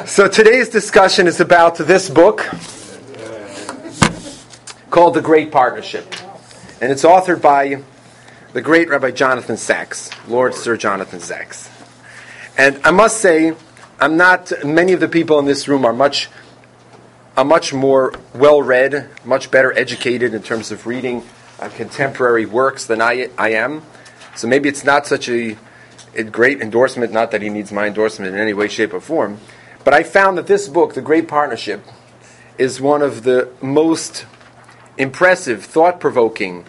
So today's discussion is about this book called The Great Partnership. And it's authored by the great Rabbi Jonathan Sacks, Lord Sir Jonathan Sacks. And I must say, many of the people in this room are much more well-read, much better educated in terms of reading contemporary works than I am. So maybe it's not such a great endorsement, not that he needs my endorsement in any way, shape, or form. But I found that this book, The Great Partnership, is one of the most impressive, thought-provoking,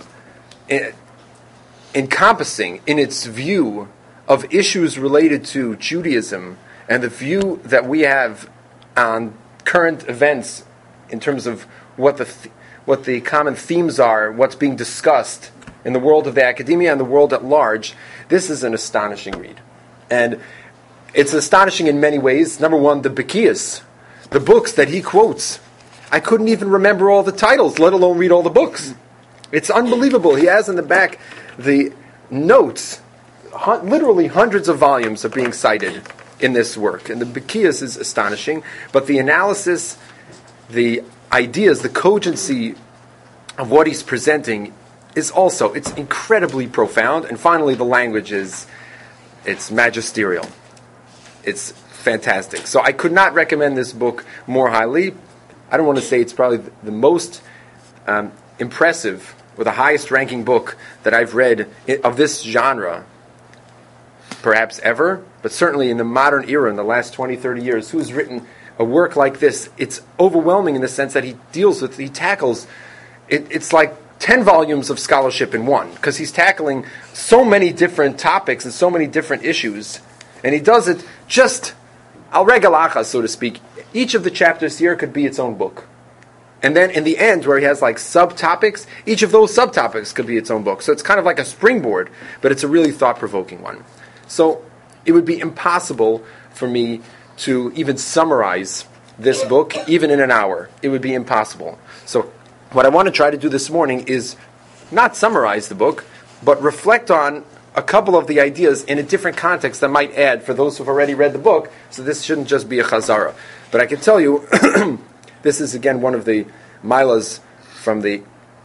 encompassing in its view of issues related to Judaism and the view that we have on current events in terms of what the common themes are, what's being discussed in the world of the academia and the world at large. This is an astonishing read. And it's astonishing in many ways. Number one, the Bekias, the books that he quotes. I couldn't even remember all the titles, let alone read all the books. It's unbelievable. He has in the back the notes. Literally hundreds of volumes are being cited in this work. And the Bekias is astonishing. But the analysis, the ideas, the cogency of what he's presenting is also, it's incredibly profound. And finally, the language it's magisterial. It's fantastic. So I could not recommend this book more highly. I don't want to say it's probably the most impressive or the highest ranking book that I've read of this genre, perhaps ever, but certainly in the modern era, in the last 20, 30 years, who's written a work like this. It's overwhelming in the sense that he tackles, it's like 10 volumes of scholarship in one, because he's tackling so many different topics and so many different issues. And he does it just al regel achas, so to speak. Each of the chapters here could be its own book. And then in the end, where he has like subtopics, each of those subtopics could be its own book. So it's kind of like a springboard, but it's a really thought-provoking one. So it would be impossible for me to even summarize this book, even in an hour. It would be impossible. So what I want to try to do this morning is not summarize the book, but reflect on a couple of the ideas in a different context that might add for those who've already read the book, so this shouldn't just be a chazara. But I can tell you, this is again one of the milas from the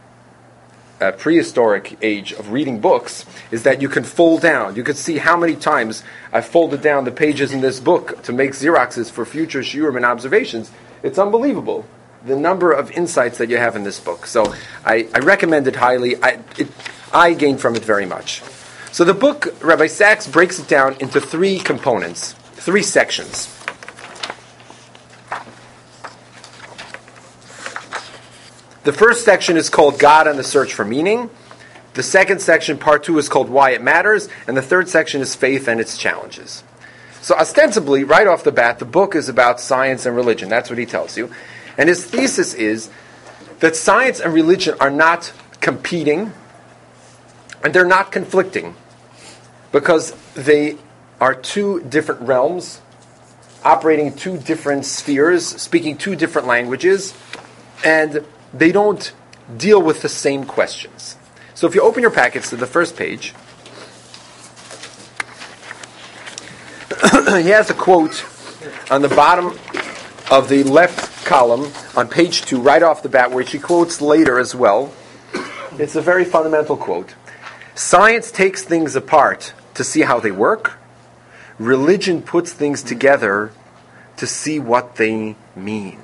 prehistoric age of reading books, is that you can fold down. You can see how many times I've folded down the pages in this book to make Xeroxes for future shiurim and observations. It's unbelievable, the number of insights that you have in this book. So I recommend it highly. I gained from it very much. So the book, Rabbi Sacks breaks it down into three components, three sections. The first section is called God and the Search for Meaning. The second section, part 2, is called Why It Matters. And the third section is Faith and Its Challenges. So ostensibly, right off the bat, the book is about science and religion. That's what he tells you. And his thesis is that science and religion are not competing, and they're not conflicting, because they are two different realms, operating two different spheres, speaking two different languages, and they don't deal with the same questions. So if you open your packets to the first page, he has a quote on the bottom of the left column on page 2, right off the bat, which he quotes later as well. It's a very fundamental quote. Science takes things apart to see how they work. Religion puts things together to see what they mean.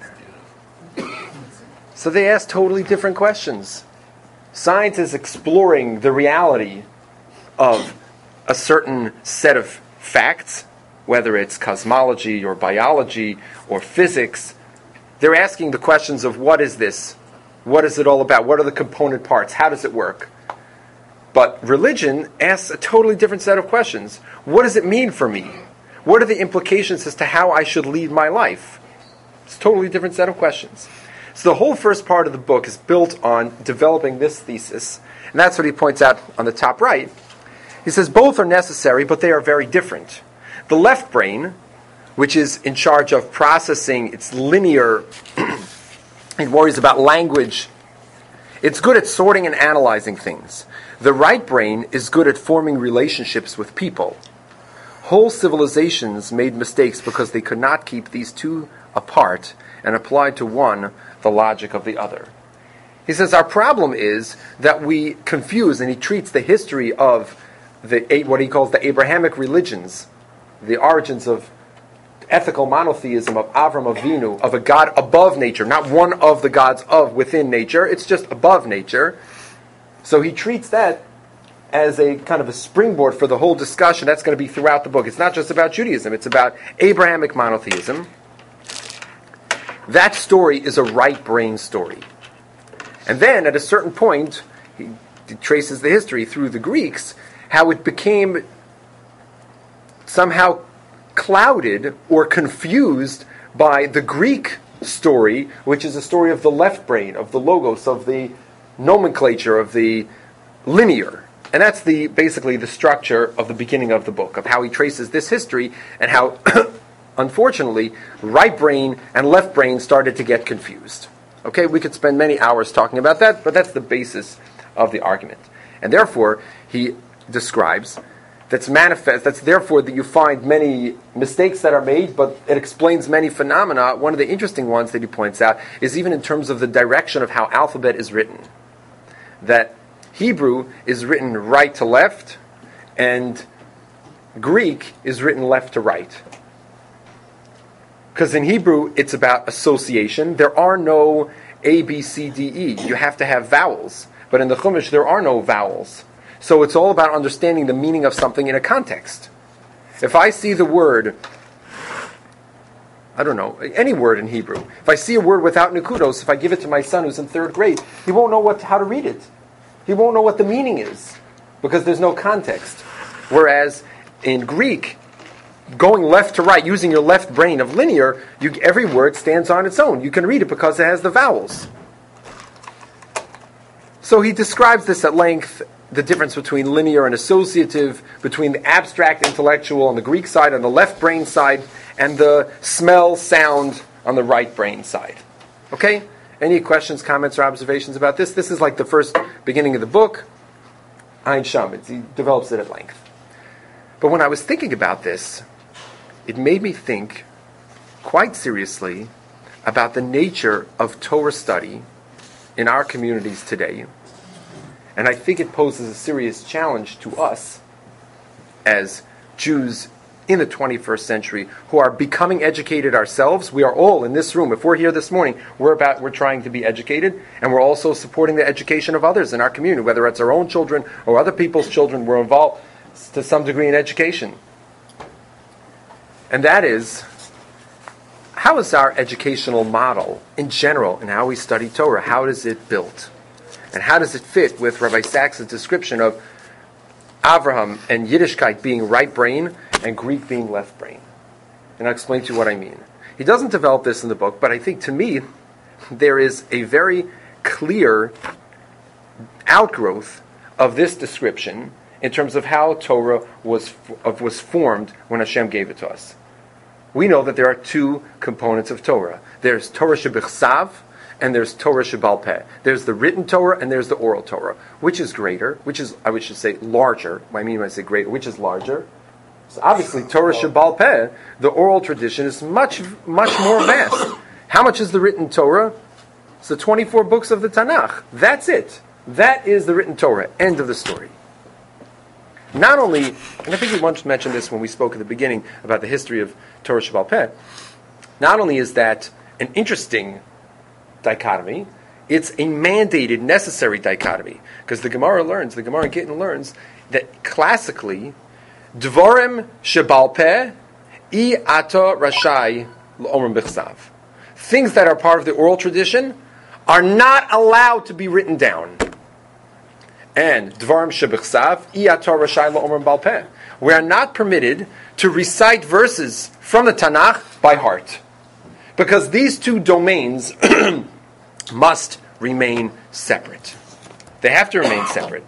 So they ask totally different questions. Science is exploring the reality of a certain set of facts, whether it's cosmology or biology or physics. They're asking the questions of what is this? What is it all about? What are the component parts? How does it work? But religion asks a totally different set of questions. What does it mean for me? What are the implications as to how I should lead my life? It's a totally different set of questions. So the whole first part of the book is built on developing this thesis. And that's what he points out on the top right. He says both are necessary, but they are very different. The left brain, which is in charge of processing, it's linear, it worries about language. It's good at sorting and analyzing things. The right brain is good at forming relationships with people. Whole civilizations made mistakes because they could not keep these two apart and applied to one the logic of the other. He says our problem is that we confuse, and he treats the history of what he calls the Abrahamic religions, the origins of ethical monotheism of Avram Avinu, of a God above nature, not one of the gods of within nature, it's just above nature. So he treats that as a kind of a springboard for the whole discussion. That's going to be throughout the book. It's not just about Judaism, it's about Abrahamic monotheism. That story is a right brain story. And then at a certain point, he traces the history through the Greeks, how it became somehow clouded or confused by the Greek story, which is a story of the left brain, of the logos, of the nomenclature, of the linear. And that's basically the structure of the beginning of the book, of how he traces this history and how, unfortunately, right brain and left brain started to get confused. Okay, we could spend many hours talking about that, but that's the basis of the argument. And therefore, he describes that's manifest, that's therefore that you find many mistakes that are made, but it explains many phenomena. One of the interesting ones that he points out is even in terms of the direction of how alphabet is written. That Hebrew is written right to left, and Greek is written left to right. Because in Hebrew, it's about association. There are no A, B, C, D, E. You have to have vowels. But in the Chumash, there are no vowels. So it's all about understanding the meaning of something in a context. If I see the word, I don't know, any word in Hebrew, if I see a word without nukudos, if I give it to my son who's in 3rd grade, he won't know how to read it. He won't know what the meaning is, because there's no context. Whereas in Greek, going left to right, using your left brain of linear, every word stands on its own. You can read it because it has the vowels. So he describes this at length, the difference between linear and associative, between the abstract intellectual on the Greek side, on the left brain side, and the smell, sound on the right brain side. Okay? Any questions, comments, or observations about this? This is like the first beginning of the book. Ein Sham. He develops it at length. But when I was thinking about this, it made me think quite seriously about the nature of Torah study in our communities today. And I think it poses a serious challenge to us as Jews in the 21st century who are becoming educated ourselves. We are all in this room. If we're here this morning, we're trying to be educated, and we're also supporting the education of others in our community, whether it's our own children or other people's children. We're involved to some degree in education. And that is, how is our educational model in general and how we study Torah, how is it built? And how does it fit with Rabbi Sachs' description of Avraham and Yiddishkeit being right brain and Greek being left brain? And I'll explain to you what I mean. He doesn't develop this in the book, but I think to me there is a very clear outgrowth of this description in terms of how Torah was formed when Hashem gave it to us. We know that there are two components of Torah. There's Torah shebichsav, and there's Torah Shebal Peh. There's the written Torah and there's the oral Torah. Which is greater? Which is, I should say, larger. I mean when I say greater, which is larger? So obviously, Torah Shebal Peh, the oral tradition, is much, much more vast. How much is the written Torah? It's the 24 books of the Tanakh. That's it. That is the written Torah. End of the story. Not only, and I think we once mentioned this when we spoke at the beginning about the history of Torah Shebal Peh, not only is that an interesting dichotomy, it's a mandated, necessary dichotomy. Because the Gemara in Gittin learns that classically, Dvarim Shebal Peh, I Ata Rashai L'Omrim B'Chsav. Things that are part of the oral tradition are not allowed to be written down. And Dvarim Shebechsav, I Ata Rashai L'Omrim B'Al Peh. We are not permitted to recite verses from the Tanakh by heart. Because these two domains must remain separate. They have to remain separate.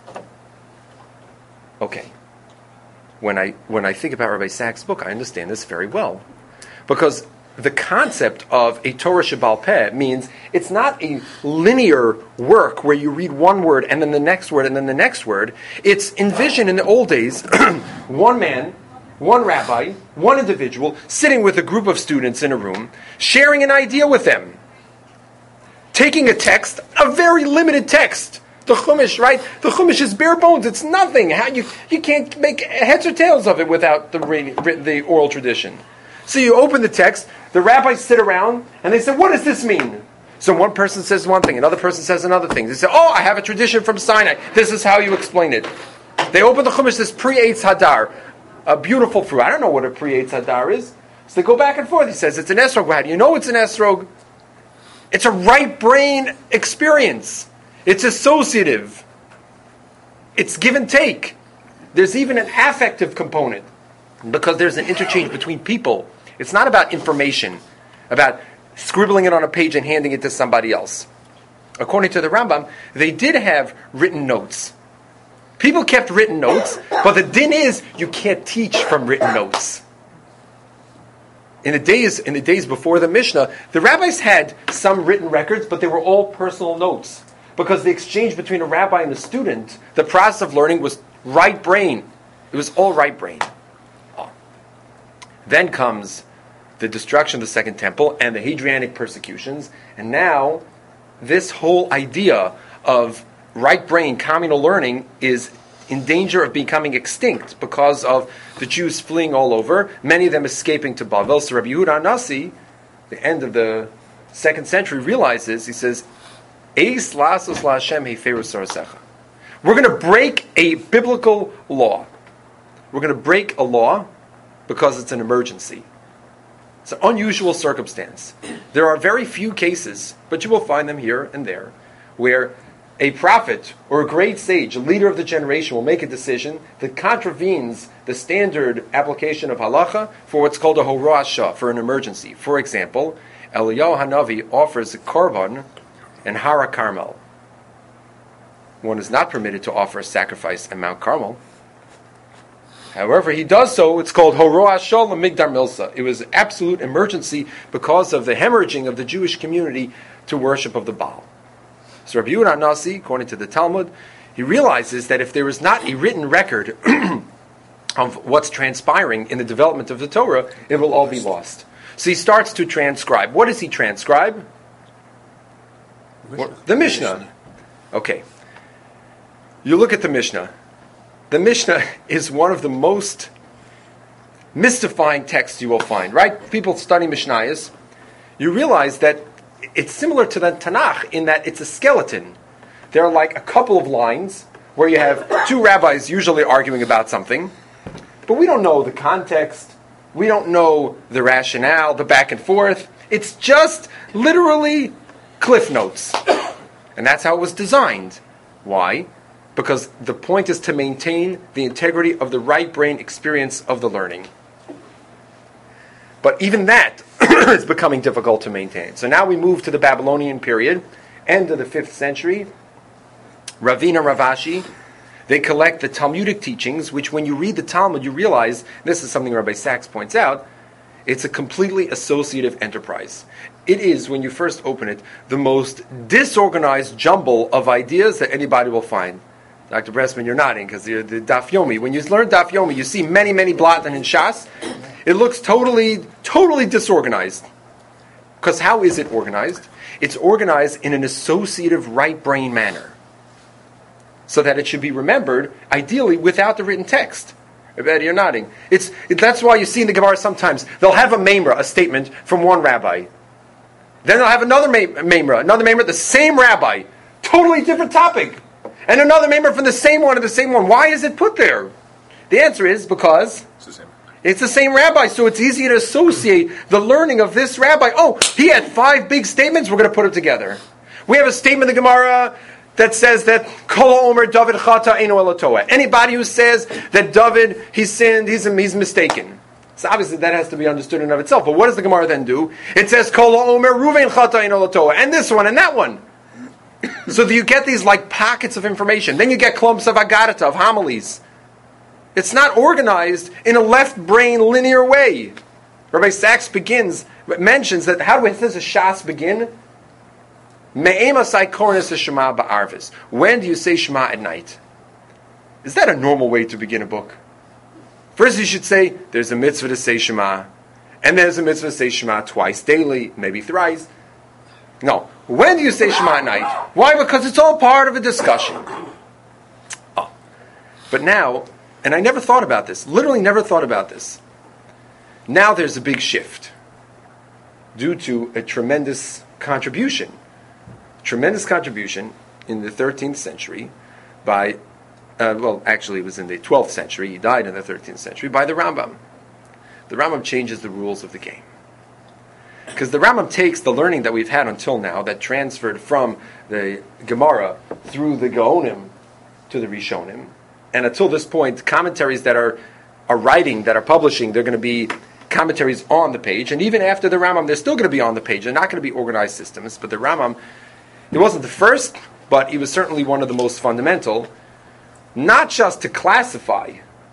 Okay. When I think about Rabbi Sachs' book, I understand this very well. Because the concept of a Torah Shebal Peh means it's not a linear work where you read one word and then the next word and then the next word. It's envisioned in the old days, one man one rabbi, one individual, sitting with a group of students in a room, sharing an idea with them. Taking a text, a very limited text, the Chumash, right? The Chumash is bare bones. It's nothing. You can't make heads or tails of it without the oral tradition. So you open the text, the rabbis sit around, and they say, what does this mean? So one person says one thing, another person says another thing. They say, I have a tradition from Sinai. This is how you explain it. They open the Chumash, says pre-Eitz Hadar, a beautiful fruit. I don't know what a pre-Eitz Hadar is. So they go back and forth. He says, it's an esrog. How do you know it's an esrog? It's a right brain experience. It's associative. It's give and take. There's even an affective component because there's an interchange between people. It's not about information, about scribbling it on a page and handing it to somebody else. According to the Rambam, they did have written notes. People kept written notes, but the din is you can't teach from written notes. In the days before the Mishnah, the rabbis had some written records, but they were all personal notes. Because the exchange between a rabbi and a student, the process of learning was right brain. It was all right brain. Then comes the destruction of the Second Temple and the Hadrianic persecutions. And now, this whole idea of right brain communal learning is in danger of becoming extinct because of the Jews fleeing all over, many of them escaping to Bavel. So Rabbi Yehuda Anasi, the end of the 2nd century, realizes, he says, Eis lasos la'Hashem heiferu sarasecha. We're going to break a biblical law. We're going to break a law because it's an emergency. It's an unusual circumstance. There are very few cases, but you will find them here and there, where a prophet or a great sage, a leader of the generation, will make a decision that contravenes the standard application of halacha for what's called a hora shah, for an emergency. For example, Eliyahu Hanavi offers a korban in Hara Carmel. One is not permitted to offer a sacrifice at Mount Carmel. However, he does so. It's called Horoah Shol Migdar Milsa. It was an absolute emergency because of the hemorrhaging of the Jewish community to worship of the Baal. So Rabbi Yehuda Nasi, according to the Talmud, he realizes that if there is not a written record of what's transpiring in the development of the Torah, it will all be lost. So he starts to transcribe. What does he transcribe? The Mishnah. Okay. You look at the Mishnah. The Mishnah is one of the most mystifying texts you will find, right? People study Mishnayos. You realize that it's similar to the Tanakh in that it's a skeleton. There are like a couple of lines where you have two rabbis usually arguing about something, but we don't know the context. We don't know the rationale, the back and forth. It's just literally cliff notes. And that's how it was designed. Why? Because the point is to maintain the integrity of the right brain experience of the learning. But even that is becoming difficult to maintain. So now we move to the Babylonian period, end of the 5th century. Ravina Ravashi, they collect the Talmudic teachings, which when you read the Talmud, you realize, this is something Rabbi Sachs points out, it's a completely associative enterprise. It is, when you first open it, the most disorganized jumble of ideas that anybody will find. Dr. Bressman, you're nodding because you're the Daf Yomi. When you learn Daf Yomi, you see many, many blot and in Shas. It looks totally disorganized. Because how is it organized? It's organized in an associative right brain manner. So that it should be remembered, ideally, without the written text. You're nodding. That's why you see in the Gemara sometimes, they'll have a memra, a statement from one rabbi. Then they'll have another memra, the same rabbi, totally different topic. And another member from the same one. Why is it put there? The answer is because it's the same rabbi, so it's easy to associate the learning of this rabbi. Oh, he had 5 big statements, we're going to put them together. We have a statement in the Gemara that says that Kol Omer David Chata Eino Elotoa. Anybody who says that David, he sinned, he's mistaken. So obviously that has to be understood in and of itself. But what does the Gemara then do? It says Kol Omer Ruvain Chata Eino Elotoa. And this one and that one. So that you get these like pockets of information. Then you get clumps of agadata, of homilies. It's not organized in a left brain linear way. Rabbi Sachs mentions that how does a Shas begin? Me'emasai kornis Shema ba'arvis. When do you say Shema at night? Is that a normal way to begin a book? First, you should say there's a mitzvah to say Shema, and there's a mitzvah to say Shema twice daily, maybe thrice. No. When do you say Shema at night? Why? Because it's all part of a discussion. Oh. But now, and I never thought about this, literally never thought about this. Now there's a big shift due to a tremendous contribution in the 13th century by, actually it was in the 12th century, he died in the 13th century, by the Rambam. The Rambam changes the rules of the game. Because the Rambam takes the learning that we've had until now, that transferred from the Gemara through the Gaonim to the Rishonim, and until this point, commentaries that are writing, that are publishing, they're going to be commentaries on the page, and even after the Rambam, they're still going to be on the page. They're not going to be organized systems, but the Rambam, he wasn't the first, but he was certainly one of the most fundamental, not just to classify,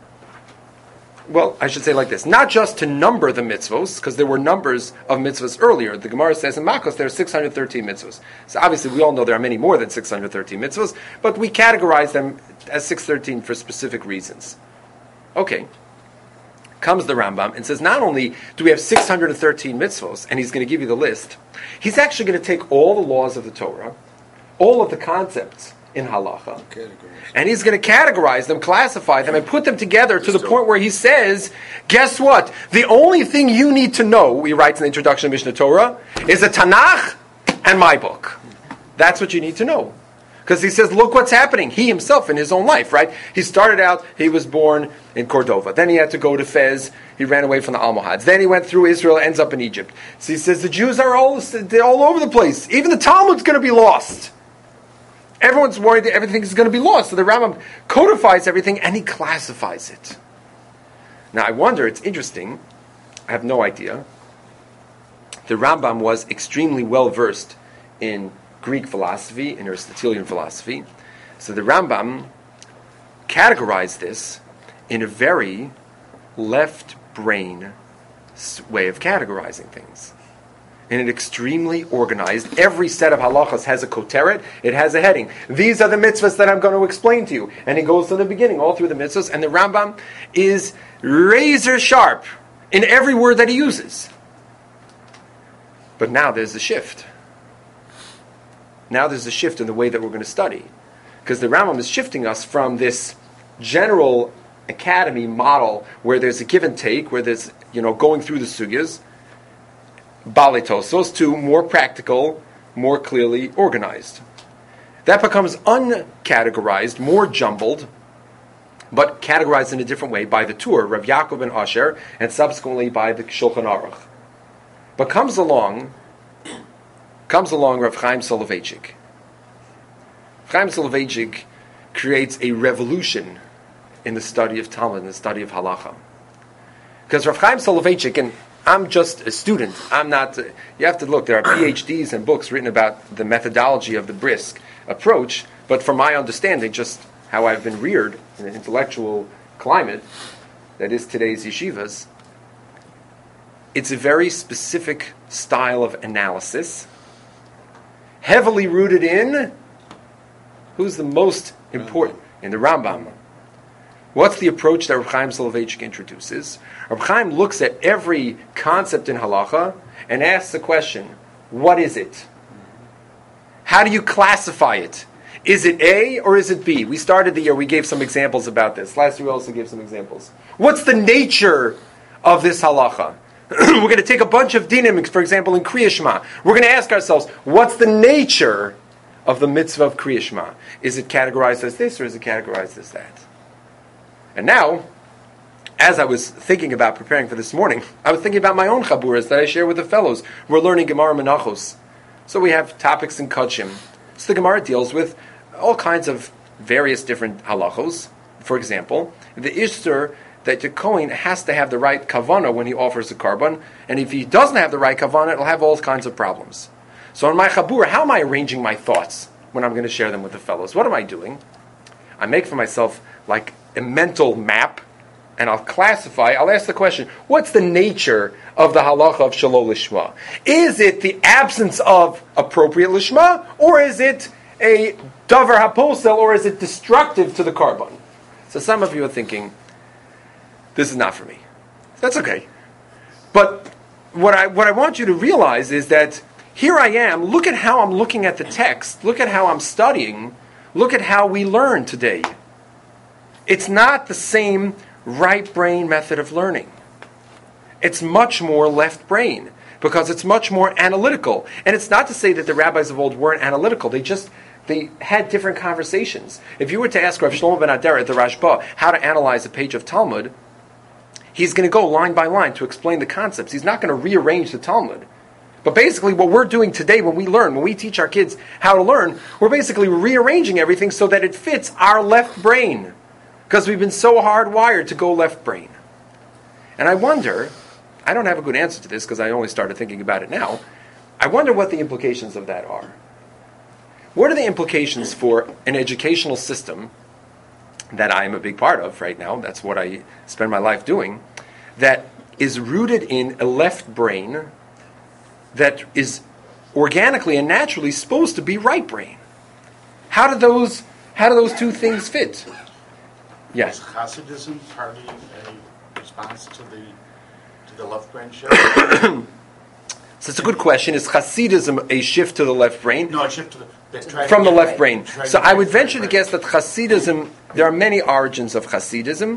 well, I should say like this, not just to number the mitzvos, because there were numbers of mitzvos earlier. The Gemara says in Makos there are 613 mitzvos. So obviously we all know there are many more than 613 mitzvos, but we categorize them as 613 for specific reasons. Okay. Comes the Rambam and says, not only do we have 613 mitzvos, and he's going to give you the list, he's actually going to take all the laws of the Torah, all of the concepts in halacha, and he's going to categorize them, classify them, and put them together to the point where he says, guess what? The only thing you need to know, he writes in the introduction of Mishnah Torah, is a Tanakh and my book. That's what you need to know. Because he says, look what's happening. He himself in his own life, right? He started out, he was born in Cordova. Then he had to go to Fez. He ran away from the Almohads. Then he went through Israel, ends up in Egypt. So he says, the Jews are they're all over the place. Even the Talmud's going to be lost. Everyone's worried that everything is going to be lost. So the Rambam codifies everything and he classifies it. Now I wonder, it's interesting, I have no idea. The Rambam was extremely well versed in Greek philosophy, in Aristotelian philosophy. So the Rambam categorized this in a very left-brain way of categorizing things. In an extremely organized, every set of halachas has a koteret, it has a heading. These are the mitzvahs that I'm going to explain to you. And he goes to the beginning, all through the mitzvahs, and the Rambam is razor sharp in every word that he uses. But now there's a shift. Now there's a shift in the way that we're going to study. Because the Rambam is shifting us from this general academy model where there's a give and take, where there's, going through the sugyas, baletosos, to more practical, more clearly organized. That becomes uncategorized, more jumbled, but categorized in a different way by the Tur, Rav Yaakov ben Asher, and subsequently by the Shulchan Aruch. But comes along Rav Chaim Soloveitchik. Chaim Soloveitchik creates a revolution in the study of Talmud, in the study of halacha. Because Rav Chaim Soloveitchik, and I'm just a student, I'm not, you have to look, there are PhDs and books written about the methodology of the Brisk approach, but from my understanding, just how I've been reared in an intellectual climate that is today's yeshivas, it's a very specific style of analysis, heavily rooted in, who's the most important? In the Rambam. What's the approach that Rav Chaim Soloveitchik introduces? Rav Chaim looks at every concept in halacha and asks the question, what is it? How do you classify it? Is it A or is it B? We started the year, we gave some examples about this. Last year we also gave some examples. What's the nature of this halacha? We're going to take a bunch of dinim, for example, in Kriya Shema. We're going to ask ourselves, what's the nature of the mitzvah of Kriya Shema? Is it categorized as this or is it categorized as that? And now, as I was thinking about preparing for this morning, I was thinking about my own chaburas that I share with the fellows. We're learning Gemara Menachos. So we have topics in Kachim. So the Gemara deals with all kinds of various different halachos. For example, the Ishtur that the Kohen has to have the right kavana when he offers a karban, and if he doesn't have the right kavana, it'll have all kinds of problems. So in my chabur, how am I arranging my thoughts when I'm going to share them with the fellows? What am I doing? I make for myself like a mental map, and I'll classify, I'll ask the question, what's the nature of the halacha of shalol lishma? Is it the absence of appropriate lishma, or is it a davar haposel, or is it destructive to the karban? So some of you are thinking, this is not for me. That's okay. But what I want you to realize is that here I am, look at how I'm looking at the text, look at how I'm studying, look at how we learn today. It's not the same right brain method of learning. It's much more left brain, because it's much more analytical. And it's not to say that the rabbis of old weren't analytical. They had different conversations. If you were to ask Rav Shlomo ben Aderet, the Rashba, how to analyze a page of Talmud, he's going to go line by line to explain the concepts. He's not going to rearrange the Talmud. But basically what we're doing today when we teach our kids how to learn, we're basically rearranging everything so that it fits our left brain. Because we've been so hardwired to go left brain. And I wonder, I don't have a good answer to this because I only started thinking about it now, I wonder what the implications of that are. What are the implications for an educational system that I am a big part of right now, that's what I spend my life doing, that is rooted in a left brain that is organically and naturally supposed to be right brain? How do those two things fit? Yes. Is Hasidism partly a response to the left brain shift? So it's a good question. Is Hasidism a shift to the left brain? No, a shift to from the left brain. So I would venture to guess that Hasidism, there are many origins of Hasidism.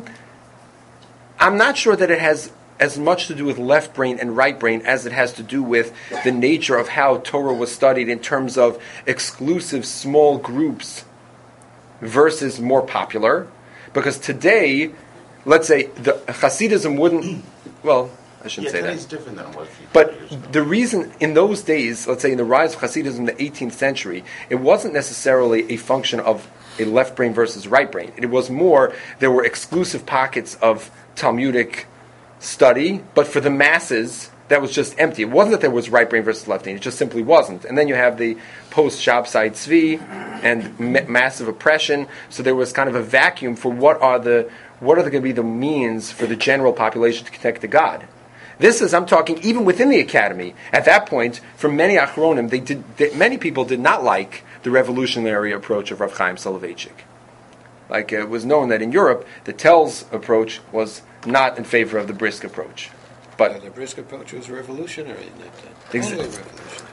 I'm not sure that it has as much to do with left brain and right brain as it has to do with the nature of how Torah was studied in terms of exclusive small groups versus more popular. Because today, let's say, the Hasidism wouldn't, well, I shouldn't say that. Today's different than it was. But the reason, in those days, let's say in the rise of Hasidism in the 18th century, it wasn't necessarily a function of a left brain versus right brain. It was more, there were exclusive pockets of Talmudic study, but for the masses, that was just empty. It wasn't that there was right brain versus left brain, it just simply wasn't. And then you have the post-Shabsai Tzvi and massive oppression, so there was kind of a vacuum for what are going to be the means for the general population to connect to God. This is, I'm talking even within the academy. At that point, for many Achronim, many people did not like the revolutionary approach of Rav Chaim Soloveitchik. Like it was known that in Europe, the Telz approach was not in favor of the Brisk approach. But the Brisk approach was revolutionary in that time. Exactly. Totally revolutionary.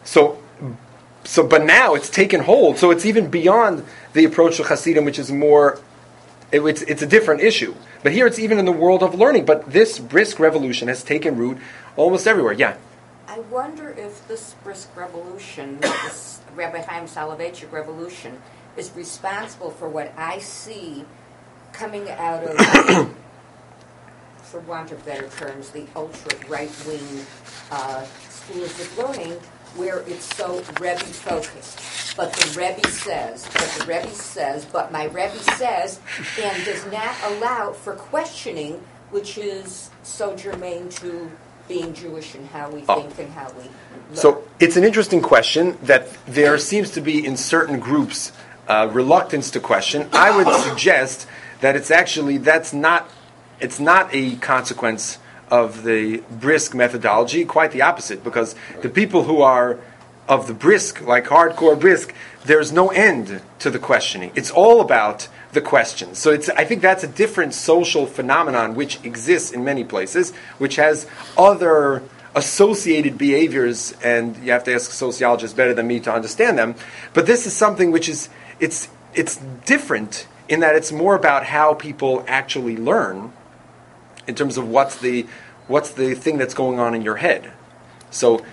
But now it's taken hold. So it's even beyond the approach to Hasidim, which is more. It's a different issue. But here it's even in the world of learning. But this Brisk revolution has taken root almost everywhere. Yeah. I wonder if this Brisk revolution, this Rabbi Chaim Soloveitchik revolution, is responsible for what I see coming out of, for want of better terms, the ultra right-wing schools of learning, where it's so Rebbe focused. But the Rebbe says, but my Rebbe says, and does not allow for questioning, which is so germane to being Jewish and how we think and how we learn. So it's an interesting question that there seems to be in certain groups reluctance to question. I would suggest that it's not a consequence of the Brisk methodology, quite the opposite, because the people who are of the Brisk, like hardcore Brisk, there's no end to the questioning. It's all about the questions. So I think that's a different social phenomenon which exists in many places, which has other associated behaviors, and you have to ask sociologists better than me to understand them. But this is something which is, it's different in that it's more about how people actually learn in terms of what's the thing that's going on in your head. So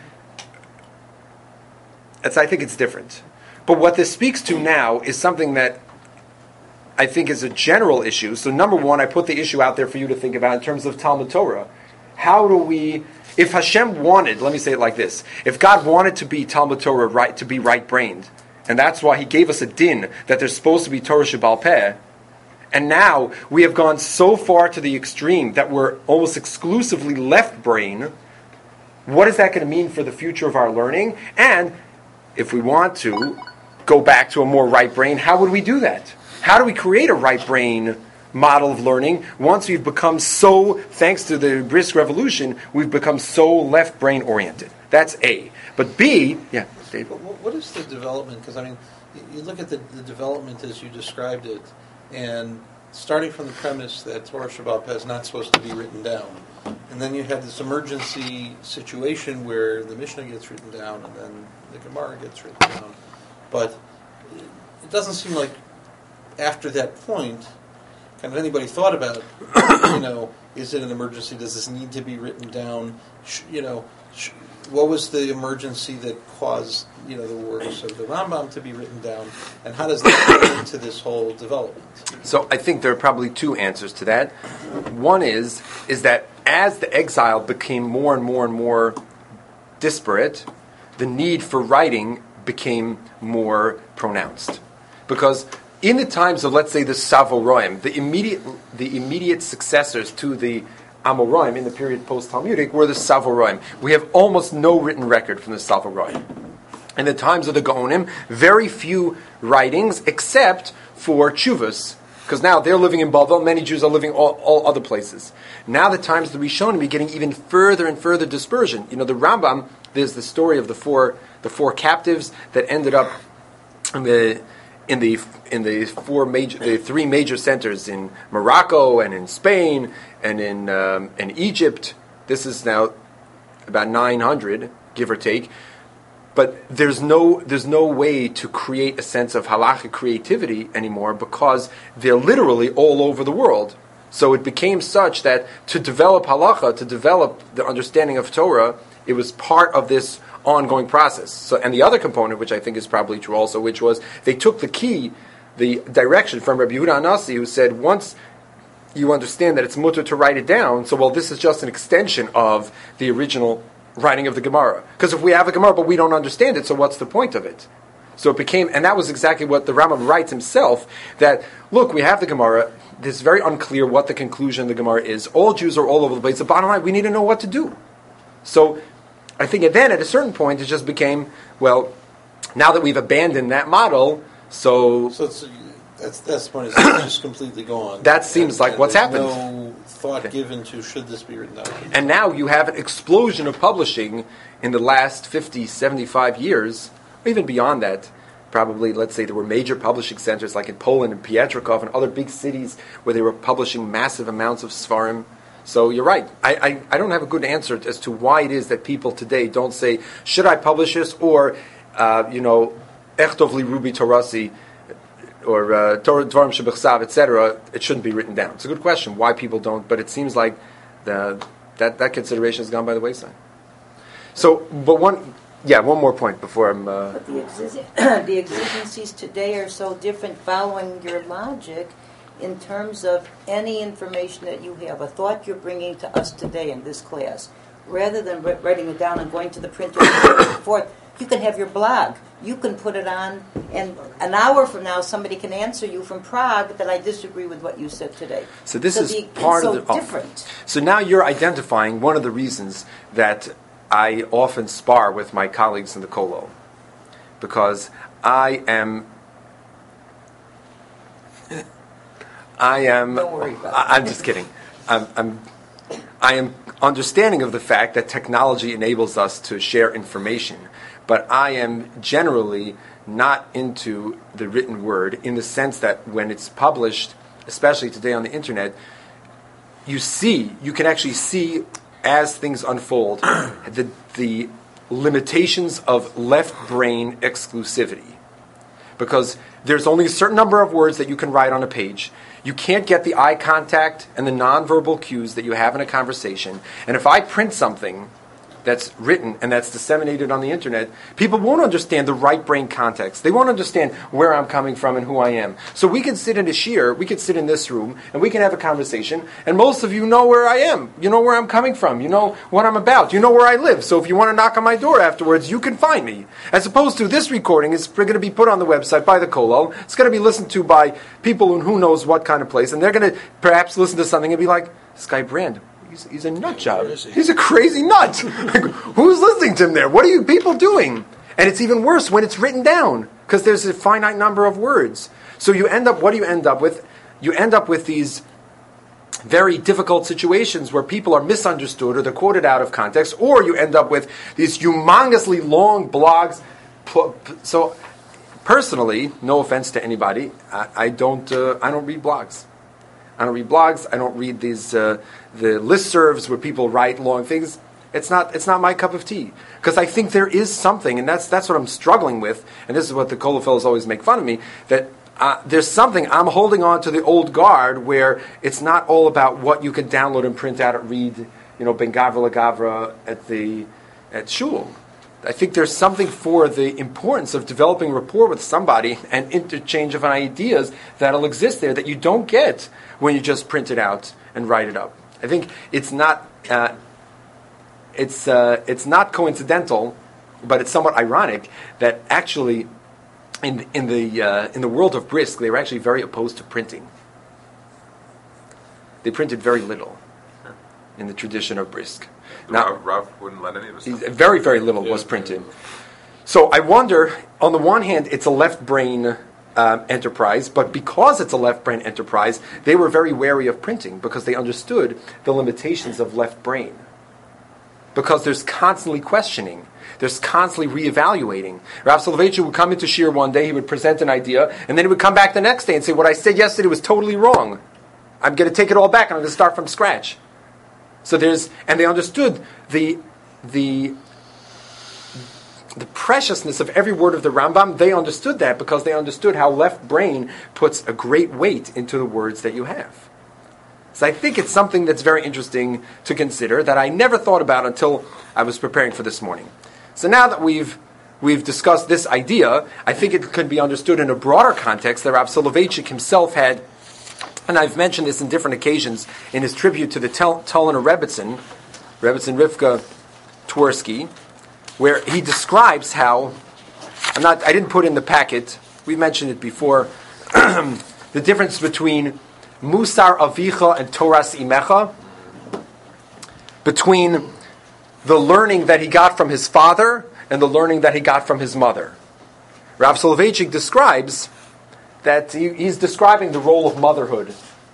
I think it's different. But what this speaks to now is something that I think is a general issue. So number one, I put the issue out there for you to think about in terms of Talmud Torah. How do we, if Hashem wanted, let me say it like this, if God wanted to be Talmud Torah to be right-brained, and that's why He gave us a din that there's supposed to be Torah Shebal Peh, and now we have gone so far to the extreme that we're almost exclusively left brain, what is that going to mean for the future of our learning? And if we want to go back to a more right brain, how would we do that? How do we create a right brain model of learning once we've become so, thanks to the Brisk revolution, we've become so left brain oriented? That's A. But B, yeah, Dave. What is the development? Because I mean, you look at the development as you described it, and starting from the premise that Torah Shabbat is not supposed to be written down, and then you have this emergency situation where the Mishnah gets written down and then the Gemara gets written down, but it doesn't seem like after that point, kind of anybody thought about, is it an emergency? Does this need to be written down? What was the emergency that caused, the works of the Rambam to be written down, and how does that fit into this whole development? So I think there are probably two answers to that. One is that as the exile became more and more and more disparate, the need for writing became more pronounced. Because in the times of, let's say, the Savoroim, the immediate successors to the Amoraim in the period post-Talmudic were the Savoroim. We have almost no written record from the Savoroim. In the times of the Gaonim, very few writings except for Chuvas, because now they're living in Bavel, many Jews are living all other places. Now the times of the Rishonim are getting even further and further dispersion. The Rambam, there's the story of the four captives that ended up in the three major centers in Morocco and in Spain and in Egypt. This is now about 900, give or take. But there's no way to create a sense of halachic creativity anymore because they're literally all over the world. So it became such that to develop halacha, to develop the understanding of Torah, it was part of this ongoing process. So, and the other component, which I think is probably true also, which was they took the direction from Rabbi Yehuda Anasi, who said, once you understand that it's mutter to write it down, so this is just an extension of the original writing of the Gemara. Because if we have a Gemara but we don't understand it, so what's the point of it? So it became, and that was exactly what the Rambam writes himself, that, look, we have the Gemara, it's very unclear what the conclusion of the Gemara is. All Jews are all over the place. The bottom line, we need to know what to do. So I think then at a certain point it just became, well, now that we've abandoned that model, so that's the point. It's just completely gone. That seems like what's happened. No thought given to should this be written down. And now you have an explosion of publishing in the last 50, 75 years, or even beyond that. Probably, let's say there were major publishing centers like in Poland and Pietrków and other big cities where they were publishing massive amounts of Sfarim. So you're right. I don't have a good answer as to why it is that people today don't say, should I publish this? Or, Echtov li Rubi Torasi, or Dvarim Shebechsav, etc. It shouldn't be written down. It's a good question why people don't, but it seems like that consideration has gone by the wayside. So, but one more point before I'm... But the exigencies today are so different following your logic in terms of any information that you have, a thought you're bringing to us today in this class, rather than writing it down and going to the printer and so forth. You can have your blog. You can put it on, and an hour from now somebody can answer you from Prague that I disagree with what you said today. So this is part of the... different. So now you're identifying one of the reasons that I often spar with my colleagues in the Kollel, because I am. Don't worry about it. I'm just kidding. I am understanding of the fact that technology enables us to share information, but I am generally not into the written word in the sense that when it's published, especially today on the internet, you can actually see as things unfold the limitations of left brain exclusivity. Because there's only a certain number of words that you can write on a page. You can't get the eye contact and the nonverbal cues that you have in a conversation. And if I print something that's written and that's disseminated on the internet, people won't understand the right brain context. They won't understand where I'm coming from and who I am. So we can sit in a shiur, we can sit in this room, and we can have a conversation, and most of you know where I am. You know where I'm coming from. You know what I'm about. You know where I live. So if you want to knock on my door afterwards, you can find me. As opposed to this recording is going to be put on the website by the Kollel. It's going to be listened to by people in who knows what kind of place, and they're going to perhaps listen to something and be like, this guy Brand, he's a nut job. He's a crazy nut. Like, who's listening to him there? What are you people doing? And it's even worse when it's written down, because there's a finite number of words. So what do you end up with? You end up with these very difficult situations where people are misunderstood or they're quoted out of context, or you end up with these humongously long blogs. So personally, no offense to anybody, I don't read blogs. I don't read blogs. I don't read these the listservs where people write long things. It's not my cup of tea, because I think there is something, and that's what I'm struggling with. And this is what the Kola fellows always make fun of me, that there's something I'm holding on to the old guard where it's not all about what you can download and print out and read, Ben Gavra LaGavra at shul. I think there's something for the importance of developing rapport with somebody and interchange of ideas that'll exist there that you don't get when you just print it out and write it up. I think it's not not coincidental, but it's somewhat ironic that actually in the world of Brisk they were actually very opposed to printing. They printed very little in the tradition of Brisk. Now, Rav wouldn't let any of us. Very, very little was printed. So I wonder, on the one hand, it's a left brain enterprise, but because it's a left brain enterprise, they were very wary of printing because they understood the limitations of left brain. Because there's constantly questioning. There's constantly reevaluating. Rav Soloveitchik would come into Shir one day, he would present an idea, and then he would come back the next day and say, what I said yesterday was totally wrong. I'm going to take it all back and I'm going to start from scratch. So and they understood the preciousness of every word of the Rambam. They understood that because they understood how left brain puts a great weight into the words that you have. So I think it's something that's very interesting to consider that I never thought about until I was preparing for this morning. So now that we've discussed this idea, I think it could be understood in a broader context that Rav Soloveitchik himself had. And I've mentioned this in different occasions in his tribute to the Tolner Rebbitzin Rivka Twersky, where he describes how, I didn't put in the packet, we mentioned it before, the difference between Musar Avicha and Toras Imecha, between the learning that he got from his father and the learning that he got from his mother. Rav Soloveitchik describes that he's describing the role of motherhood.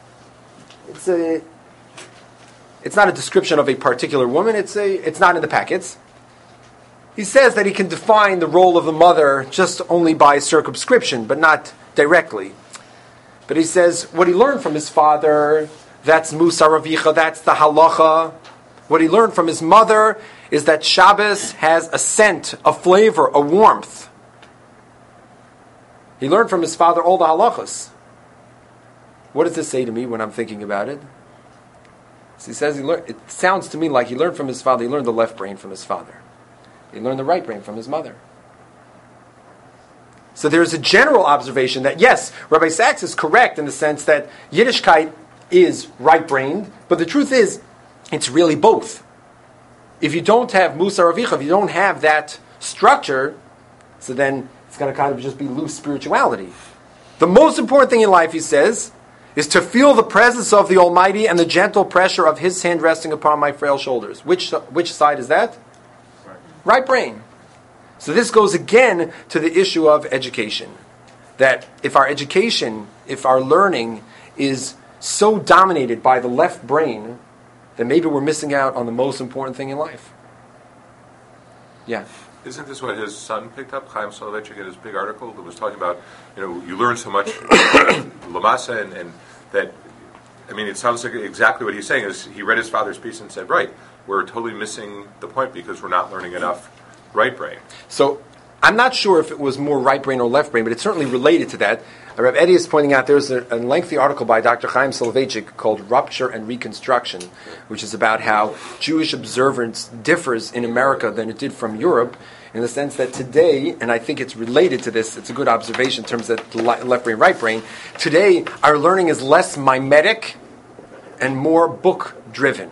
It's not a description of a particular woman. It's not in the packets. He says that he can define the role of the mother just only by circumscription, but not directly. But he says what he learned from his father, that's Musar Avicha, that's the halacha. What he learned from his mother is that Shabbos has a scent, a flavor, a warmth. He learned from his father all the halachas. What does this say to me when I'm thinking about it? So he says it sounds to me like he learned from his father. He learned the left brain from his father. He learned the right brain from his mother. So there's a general observation that yes, Rabbi Sachs is correct in the sense that Yiddishkeit is right-brained, but the truth is, it's really both. If you don't have Musar Avicha, if you don't have that structure, so then it's going to kind of just be loose spirituality. The most important thing in life, he says, is to feel the presence of the Almighty and the gentle pressure of His hand resting upon my frail shoulders. Which side is that? Right brain. So this goes again to the issue of education. That if our learning is so dominated by the left brain, then maybe we're missing out on the most important thing in life. Yeah. Isn't this what his son picked up, Chaim Soloveitchik, in his big article that was talking about, you learn so much Lamasa and that, it sounds like exactly what he's saying is he read his father's piece and said, right, we're totally missing the point because we're not learning enough right brain. So I'm not sure if it was more right brain or left brain, but it's certainly related to that. Rav Eddie is pointing out there's a lengthy article by Dr. Chaim Soloveitchik called Rupture and Reconstruction, which is about how Jewish observance differs in America than it did from Europe, in the sense that today, and I think it's related to this, it's a good observation in terms of left brain, right brain, today our learning is less mimetic and more book-driven.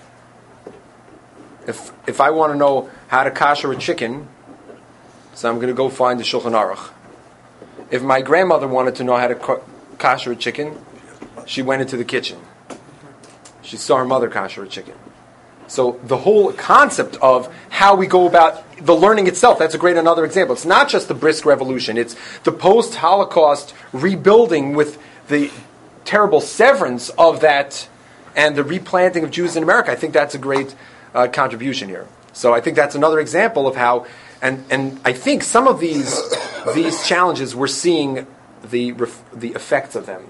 If I want to know how to kasher a chicken, so I'm going to go find the Shulchan Aruch. If my grandmother wanted to know how to kasher a chicken, she went into the kitchen. She saw her mother kasher a chicken. So the whole concept of how we go about the learning itself, that's another example. It's not just the Brisk Revolution, it's the post-Holocaust rebuilding with the terrible severance of that and the replanting of Jews in America. I think that's a great contribution here. So I think that's another example of how, and I think some of these challenges we're seeing the effects of them.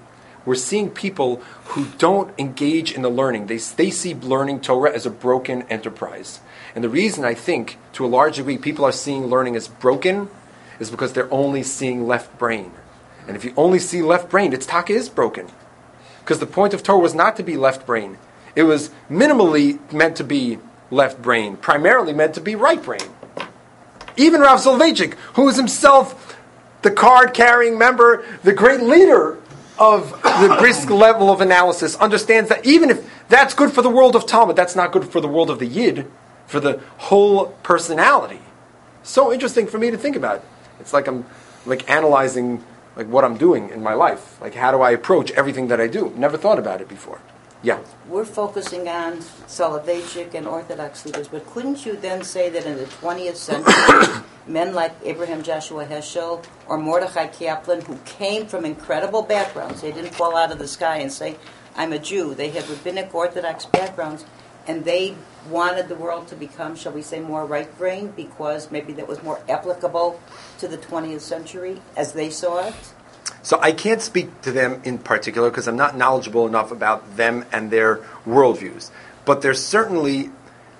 we're seeing people who don't engage in the learning. They see learning Torah as a broken enterprise. And the reason I think, to a large degree, people are seeing learning as broken is because they're only seeing left brain. And if you only see left brain, its taka is broken. Because the point of Torah was not to be left brain. It was minimally meant to be left brain, primarily meant to be right brain. Even Rav Soloveitchik, who is himself the card-carrying member, the great leader of the brisk level of analysis, understands that even if that's good for the world of Talmud, that's not good for the world of the Yid, for the whole personality. So interesting for me to think about. It's like I'm analyzing what I'm doing in my life. Like, how do I approach everything that I do? Never thought about it before. Yeah. We're focusing on Soloveitchik and Orthodox leaders, but couldn't you then say that in the 20th century, men like Abraham Joshua Heschel or Mordechai Kaplan, who came from incredible backgrounds, they didn't fall out of the sky and say, I'm a Jew. They had rabbinic Orthodox backgrounds, and they wanted the world to become, shall we say, more right-brained because maybe that was more applicable to the 20th century as they saw it? So I can't speak to them in particular because I'm not knowledgeable enough about them and their worldviews. But there's certainly,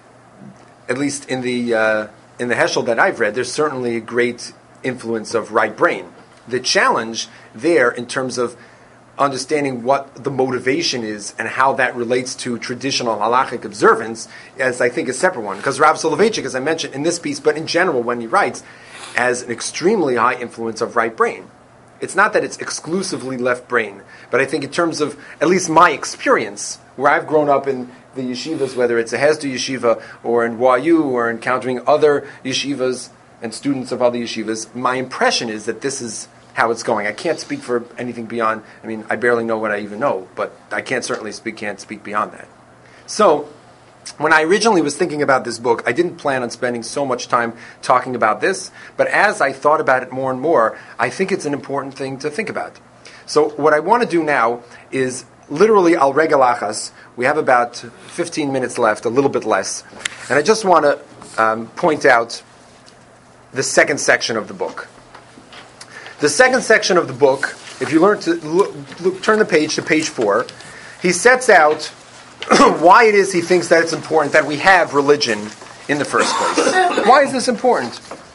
at least in the Heschel that I've read, there's certainly a great influence of right brain. The challenge there in terms of understanding what the motivation is and how that relates to traditional halachic observance is, I think, a separate one. Because Rav Soloveitchik, as I mentioned in this piece, but in general when he writes, has an extremely high influence of right brain. It's not that it's exclusively left brain, but I think in terms of at least my experience, where I've grown up in the yeshivas, whether it's a Hesder yeshiva or in YU or encountering other yeshivas and students of other yeshivas, my impression is that this is how it's going. I can't speak for anything beyond, I barely know what I even know, but I can't speak beyond that. So, when I originally was thinking about this book, I didn't plan on spending so much time talking about this, but as I thought about it more and more, I think it's an important thing to think about. So what I want to do now is literally al regel achas. We have about 15 minutes left, a little bit less, and I just want to point out the second section of the book. The second section of the book, if you learn to turn the page to page 4, he sets out why it is he thinks that it's important that we have religion in the first place. Why is this important?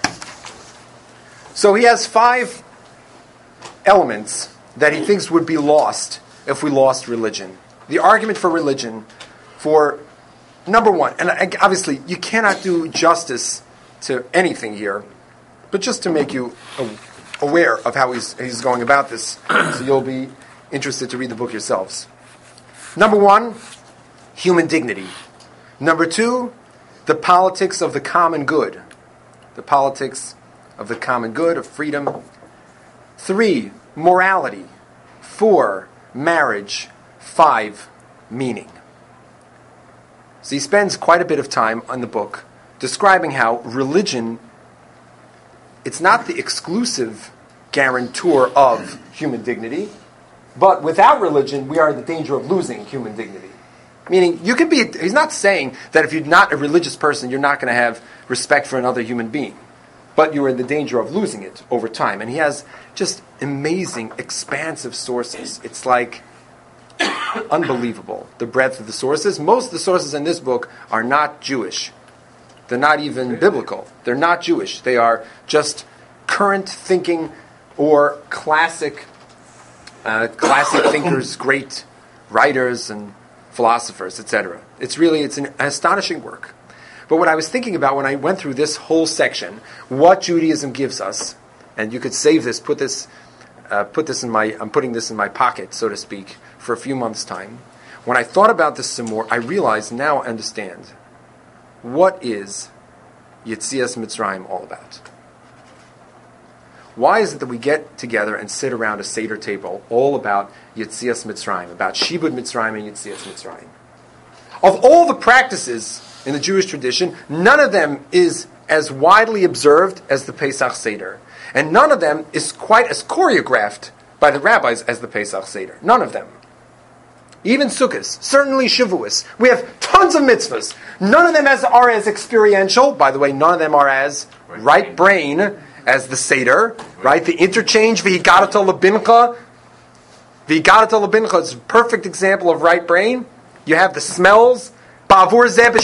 So he has 5 elements that he thinks would be lost if we lost religion. The argument for religion, for number 1, and obviously you cannot do justice to anything here, but just to make you aware of how he's going about this, so you'll be interested to read the book yourselves. Number 1, human dignity. Number 2, the politics of the common good. The politics of the common good, of freedom. 3, morality. 4, marriage. 5, meaning. So he spends quite a bit of time on the book describing how religion, it's not the exclusive guarantor of human dignity, but without religion, we are in the danger of losing human dignity. Meaning, he's not saying that if you're not a religious person, you're not going to have respect for another human being. But you're in the danger of losing it over time. And he has just amazing, expansive sources. It's like unbelievable, the breadth of the sources. Most of the sources in this book are not Jewish. They're not even biblical. They're not Jewish. They are just current thinking or classic thinkers, great writers and philosophers, etc. It's an astonishing work. But what I was thinking about when I went through this whole section, what Judaism gives us, and you could save this, I'm putting this in my pocket, so to speak, for a few months' time. When I thought about this some more, I realized now I understand. What is Yetzias Mitzrayim all about? Why is it that we get together and sit around a Seder table all about Yetzias Mitzrayim, about Shibud Mitzrayim and Yetzias Mitzrayim? Of all the practices in the Jewish tradition, none of them is as widely observed as the Pesach Seder. And none of them is quite as choreographed by the rabbis as the Pesach Seder. None of them. Even Sukkos, certainly Shavuos. We have tons of mitzvahs. None of them are as experiential. By the way, none of them are as right brain as the Seder, right? The interchange, v'higadato lebincha, V'yigadata l'bincha is a perfect example of right brain. You have the smells. We could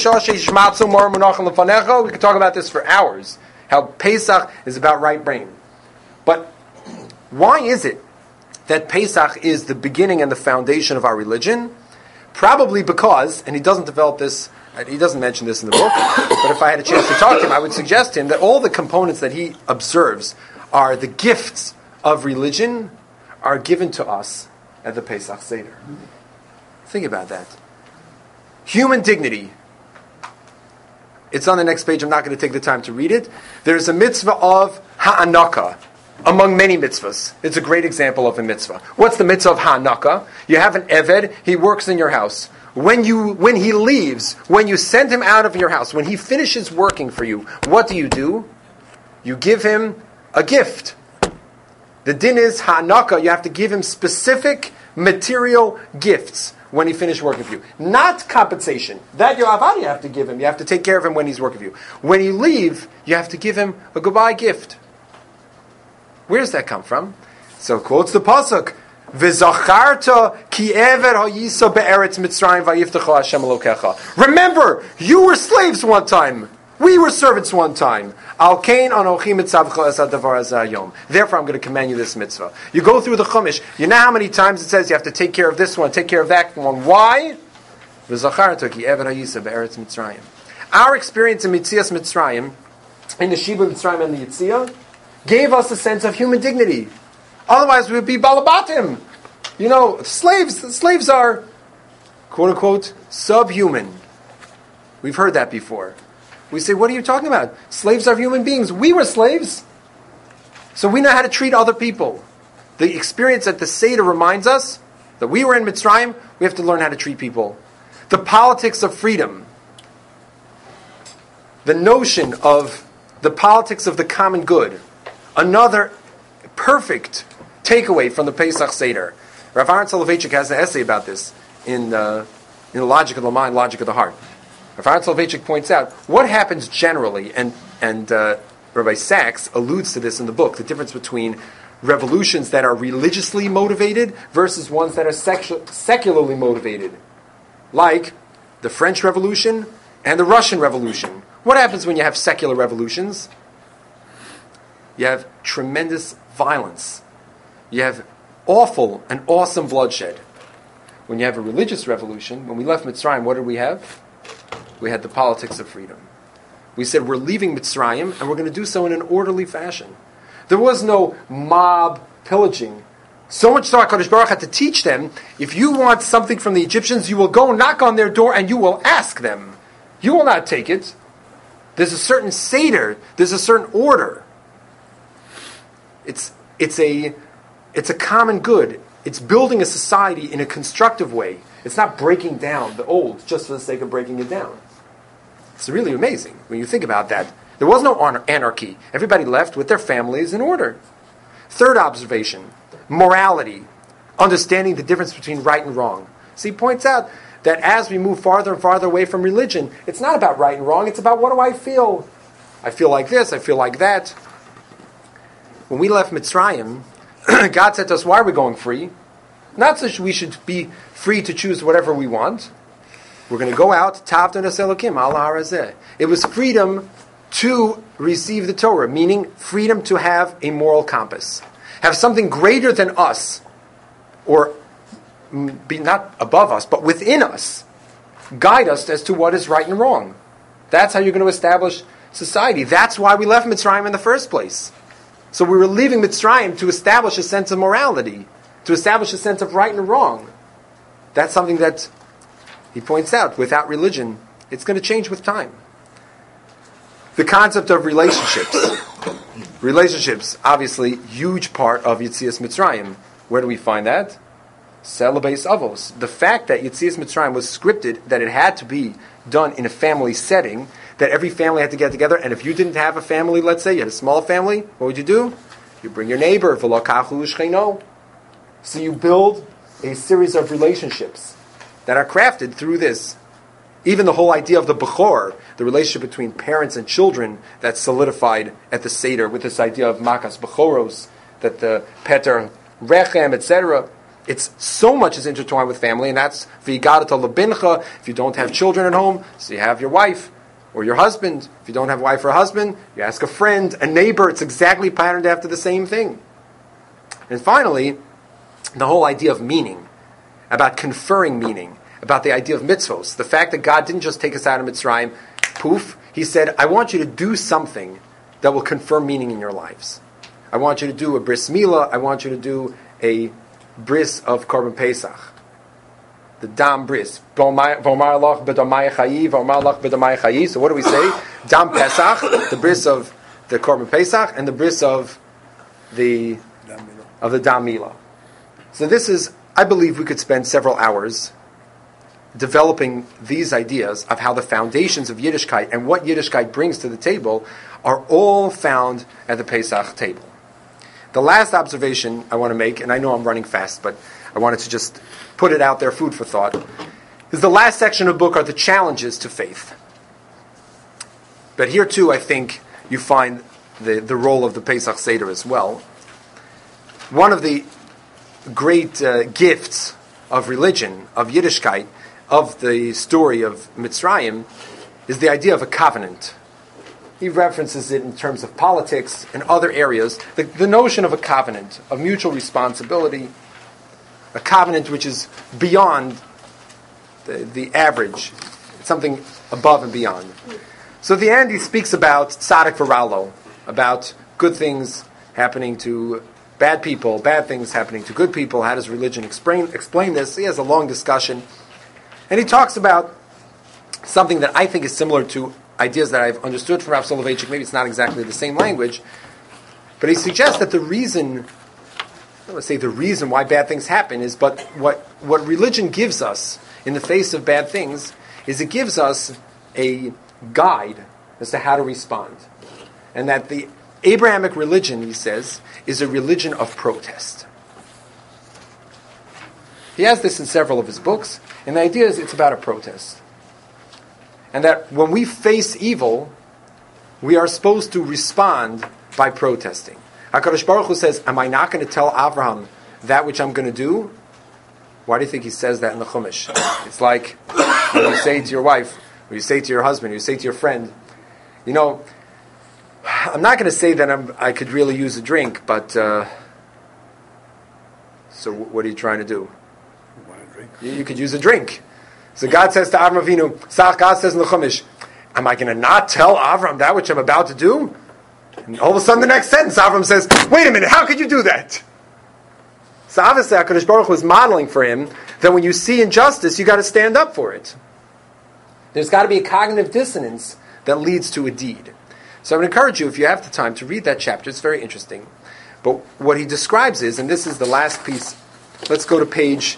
talk about this for hours, how Pesach is about right brain. But why is it that Pesach is the beginning and the foundation of our religion? Probably because, and he doesn't develop this, he doesn't mention this in the book, but if I had a chance to talk to him, I would suggest to him that all the components that he observes are the gifts of religion are given to us at the Pesach Seder. Think about that. Human dignity. It's on the next page. I'm not going to take the time to read it. There's a mitzvah of ha'anaka among many mitzvahs. It's a great example of a mitzvah. What's the mitzvah of ha'anaka? You have an eved. He works in your house. When he leaves, when you send him out of your house, when he finishes working for you, what do? You give him a gift. The din is ha'anaka. You have to give him specific material gifts when he finished working for you. Not compensation. That you have to give him. You have to take care of him when he's working for you. When you leave, you have to give him a goodbye gift. Where does that come from? So quotes the pasuk, "V'zacharta ki eved ha'yisa be'eretz Mitzrayim va'yiftecha Hashem Elokecha." Remember, you were slaves one time. We were servants one time. Al kain anochi mitzavcha es hadavar hazeh hayom. Therefore, I'm going to command you this mitzvah. You go through the Chumash. You know how many times it says you have to take care of this one, take care of that one. Why? V'zacharta ki eved ha'yisa be'eretz Mitzrayim. Our experience in Mitzias Mitzrayim, in the Sheba Mitzrayim and the Yitzia, gave us a sense of human dignity. Otherwise, we would be balabatim. You know, slaves are, quote unquote, subhuman. We've heard that before. We say, what are you talking about? Slaves are human beings. We were slaves. So we know how to treat other people. The experience at the Seder reminds us that we were in Mitzrayim, we have to learn how to treat people. The politics of freedom. The notion of the politics of the common good. Another perfect takeaway from the Pesach Seder. Rav Aaron Soloveitchik has an essay about this in the Logic of the Mind, Logic of the Heart. Rav Aaron Soloveitchik points out what happens generally, and Rabbi Sachs alludes to this in the book, the difference between revolutions that are religiously motivated versus ones that are secularly motivated, like the French Revolution and the Russian Revolution. What happens when you have secular revolutions? You have tremendous violence. You have awful and awesome bloodshed. When you have a religious revolution, when we left Mitzrayim, what did we have? We had the politics of freedom. We said we're leaving Mitzrayim and we're going to do so in an orderly fashion. There was no mob pillaging. So much so HaKadosh Baruch had to teach them, if you want something from the Egyptians, you will go knock on their door and you will ask them. You will not take it. There's a certain seder. There's a certain order. It's a common good. It's building a society in a constructive way. It's not breaking down the old just for the sake of breaking it down. It's really amazing when you think about that. There was no anarchy. Everybody left with their families in order. Third observation, morality, understanding the difference between right and wrong. So he points out that as we move farther and farther away from religion, it's not about right and wrong, it's about what do I feel. I feel like this, I feel like that. When we left Mitzrayim, God said to us, why are we going free? Not so we should be free to choose whatever we want. We're going to go out, Tavton es Elokim, al harazeh. It was freedom to receive the Torah, meaning freedom to have a moral compass. Have something greater than us, or be not above us, but within us, guide us as to what is right and wrong. That's how you're going to establish society. That's why we left Mitzrayim in the first place. So we were leaving Mitzrayim to establish a sense of morality, to establish a sense of right and wrong. That's something that he points out. Without religion, it's going to change with time. The concept of relationships. Relationships, obviously, huge part of Yetzias Mitzrayim. Where do we find that? Celebeis Avos. The fact that Yetzias Mitzrayim was scripted, that it had to be done in a family setting, that every family had to get together, and if you didn't have a family, let's say, you had a small family, what would you do? You bring your neighbor, v'lo kachu shcheino. So you build a series of relationships that are crafted through this. Even the whole idea of the Bechor, the relationship between parents and children, that's solidified at the Seder with this idea of Makas Bechoros, that the Peter, Rechem, etc. it's so much is intertwined with family, and that's v'yigadat lebincha. If you don't have children at home, so you have your wife or your husband. If you don't have a wife or a husband, you ask a friend, a neighbor. It's exactly patterned after the same thing. And finally, the whole idea of meaning, about conferring meaning, about the idea of mitzvos, the fact that God didn't just take us out of Mitzrayim, poof, He said, I want you to do something that will confer meaning in your lives. I want you to do a bris milah. I want you to do a bris of Korban Pesach. The dam bris. V'omar lach b'damai chayi, v'omar lach b'damai chayi. So what do we say? Dam Pesach, the bris of the Korban Pesach, and the bris of the dam milah. So this is, I believe we could spend several hours developing these ideas of how the foundations of Yiddishkeit and what Yiddishkeit brings to the table are all found at the Pesach table. The last observation I want to make, and I know I'm running fast, but I wanted to just put it out there, food for thought, is the last section of the book are the challenges to faith. But here too, I think you find the role of the Pesach Seder as well. One of the great gifts of religion, of Yiddishkeit, of the story of Mitzrayim, is the idea of a covenant. He references it in terms of politics and other areas. The notion of a covenant, of mutual responsibility, a covenant which is beyond the average, something above and beyond. So at the end he speaks about tzaddik v'ralo, about good things happening to bad people, bad things happening to good people. How does religion explain this? He has a long discussion. And he talks about something that I think is similar to ideas that I've understood from Rav Soloveitchik. Maybe it's not exactly the same language, but he suggests that the reason, I don't want to say the reason why bad things happen is, but what religion gives us in the face of bad things is it gives us a guide as to how to respond. And that the Abrahamic religion, he says, is a religion of protest. He has this in several of his books, and the idea is it's about a protest. And that when we face evil, we are supposed to respond by protesting. HaKadosh Baruch Hu says, am I not going to tell Avraham that which I'm going to do? Why do you think he says that in the Chumash? It's like when you say to your wife, or you say to your husband, or you say to your friend, you know, I'm not going to say that I could really use a drink, but so what are you trying to do? You could use a drink. So God says to Avram Avinu, God says in the Chumash, am I going to not tell Avram that which I'm about to do? And all of a sudden the next sentence, Avram says, wait a minute, how could you do that? So obviously HaKadosh Baruch Hu is modeling for him that when you see injustice, you got to stand up for it. There's got to be a cognitive dissonance that leads to a deed. So I would encourage you, if you have the time, to read that chapter. It's very interesting. But what he describes is, and this is the last piece, let's go to page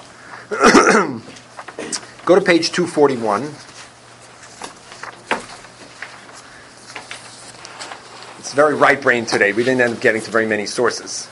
241. It's very right-brained today. We didn't end up getting to very many sources.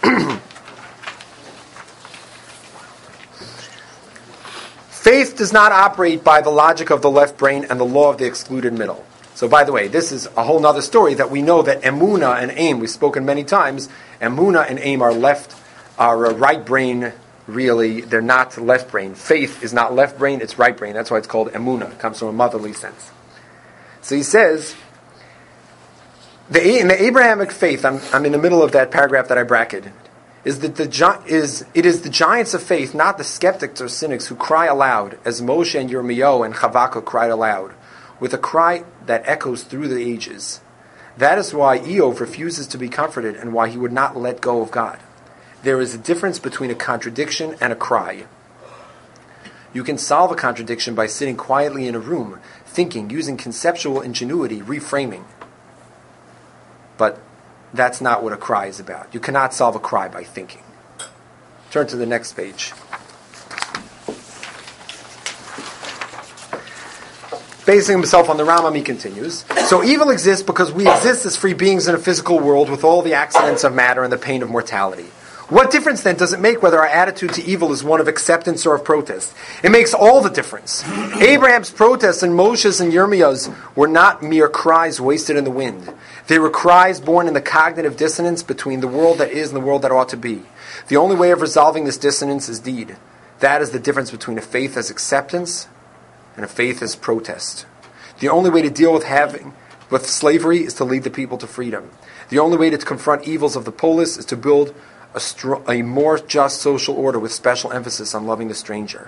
Faith does not operate by the logic of the left brain and the law of the excluded middle. So, by the way, this is a whole other story that we know that Emunah and Aim, we've spoken many times, Emunah and Aim are right brain, really. They're not left brain. Faith is not left brain, it's right brain. That's why it's called Emunah. It comes from a motherly sense. So he says, in the Abrahamic faith, I'm in the middle of that paragraph that I bracketed, it is the giants of faith, not the skeptics or cynics, who cry aloud, as Moshe and Yirmiyahu and Chavaka cried aloud, with a cry that echoes through the ages. That is why Eov refuses to be comforted and why he would not let go of God. There is a difference between a contradiction and a cry. You can solve a contradiction by sitting quietly in a room, thinking, using conceptual ingenuity, reframing. But that's not what a cry is about. You cannot solve a cry by thinking. Turn to the next page. Basing himself on the Rambam, he continues. So evil exists because we exist as free beings in a physical world with all the accidents of matter and the pain of mortality. What difference then does it make whether our attitude to evil is one of acceptance or of protest? It makes all the difference. Abraham's protests and Moshe's and Yirmiyah's were not mere cries wasted in the wind. They were cries born in the cognitive dissonance between the world that is and the world that ought to be. The only way of resolving this dissonance is deed. That is the difference between a faith as acceptance and a faith as protest. The only way to deal with slavery is to lead the people to freedom. The only way to confront evils of the polis is to build a more just social order with special emphasis on loving the stranger.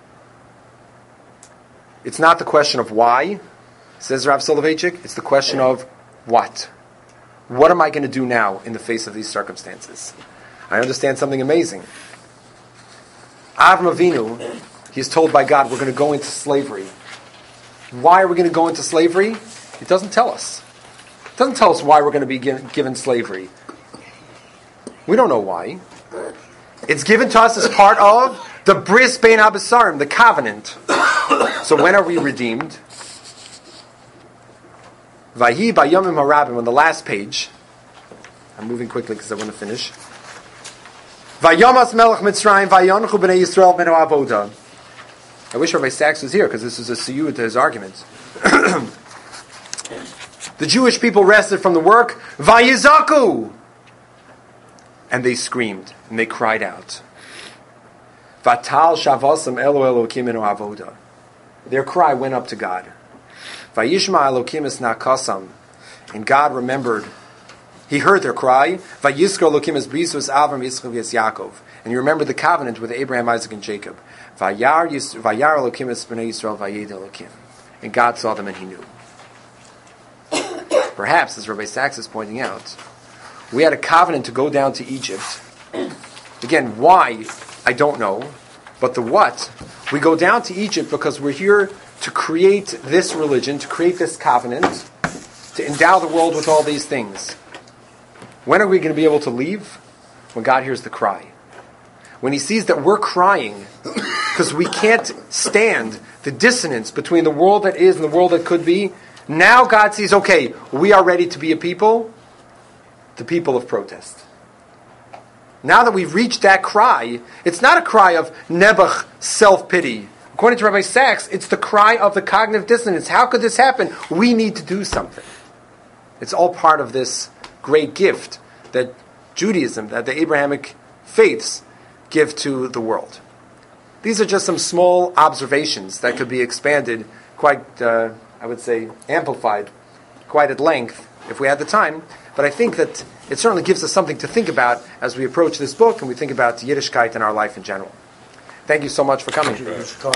It's not the question of why, says Rav Soloveitchik, it's the question of what. What am I going to do now in the face of these circumstances? I understand something amazing. Avram Avinu, he is told by God, we're going to go into slavery. Why are we going to go into slavery? He doesn't tell us. He doesn't tell us why we're going to be given slavery. We don't know why. It's given to us as part of the Bris Bein Abasarim, the covenant. So when are we redeemed? Vayi Bayomim Harabim, on the last page. I'm moving quickly because I want to finish. Vayomas Melech Mitzrayim Vayonchu B'nei Yisrael B'nei Avoda. I wish Rabbi Sachs was here because this is a siyud to his arguments. The Jewish people rested from the work. Vayizaku! And they screamed and they cried out. Vatal Shavasam Elo Elokim B'nei Avoda. Their cry went up to God. Vayishma Elokim es nakasam, and God remembered. He heard their cry. Vayiskar Elokim es brisus Avram Yitzchak Yaakov, and he remembered the covenant with Abraham, Isaac, and Jacob. Vayar Elokim es bnei Yisrael Vayed Elokim, and God saw them and He knew. Perhaps, as Rabbi Sachs is pointing out, we had a covenant to go down to Egypt. Again, why I don't know, but the what. We go down to Egypt because we're here to create this religion, to create this covenant, to endow the world with all these things. When are we going to be able to leave? When God hears the cry. When He sees that we're crying because we can't stand the dissonance between the world that is and the world that could be. Now God sees, okay, we are ready to be a people, the people of protest. Now that we've reached that cry, it's not a cry of nebuch, self-pity. According to Rabbi Sachs, it's the cry of the cognitive dissonance. How could this happen? We need to do something. It's all part of this great gift that Judaism, that the Abrahamic faiths give to the world. These are just some small observations that could be expanded quite, I would say, amplified quite at length if we had the time. But I think that it certainly gives us something to think about as we approach this book and we think about Yiddishkeit in our life in general. Thank you so much for coming.